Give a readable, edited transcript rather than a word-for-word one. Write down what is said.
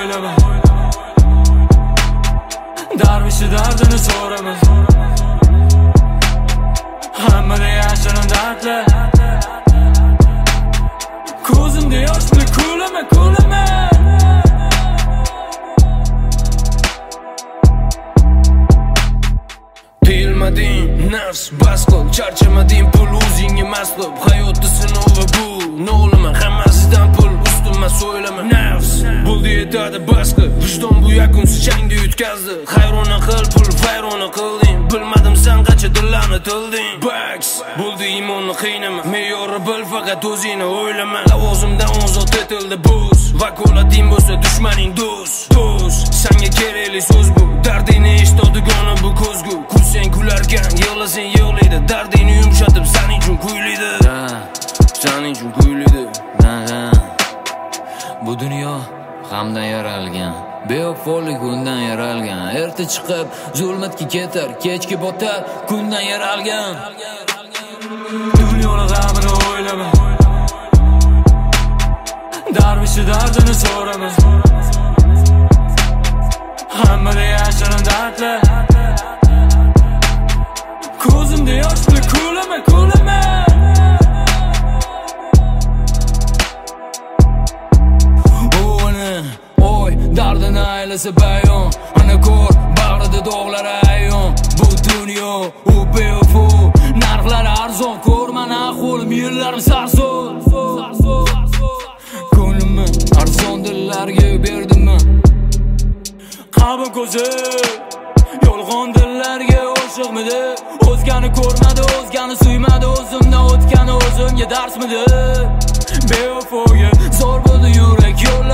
o'ylama. Darvishi dardini so'rama. Hammada yashirin dardlar. Ko'zimda yoshni kulama. Tiyilmading nafs bas qil, charchamading pul o'zingga maslub. Hayotda sinovi bu, nolima hammasidan pul ustimma so'ylama. Nafs bo'ldi yetadi bas qil, vijdon bu yakunsiz jangda yutkazdi. Hayrona qil pul vayrona qilding, bilmadim sen qancha dillarni tilding. Bax bo'ldi iymonni qiynama, me'yori bil faqat o'zingni o'ylama. Lavozimdan ozod etildi buz, vakolating bo'lsa dushmaning do'st. Senga kerakli so'z bu, dardingni eshitadigan bu ko'zgu. Kulsang kularkan, yig'lasang yig'laydi, dardingni yumshatib sening uchun kuylaydi. Sening uchun kuylaydi. Bu dunyo g'amdan yaralgan, bevafolik undan yaralgan. Erta chiqib zulmatga ketar, kechki botar, kundan yaralgan. Dunyoni g'amini o'ylama. Darvishi dardini so'rama. Hammada yashirin dardlar. Ko'zimda yoshni kulama. Oy, dardini aylasa bayon, ana ko'r bag'rida dog'lar ayon. Bu dunyo u bevafo, narxlar arzon, ko'rmana ahvolim yillarim sarson. Ko'nglimni arzon dillarga berdimmi? Qalbim ko'zi yolg'on dillarga oshiqmidi? O'zgani ko'rmadi, o'zgani suymadi, o'zimdan o'tgani o'zimga darsmidi? Bevafoga zor bo'ldi yurak yo'llar.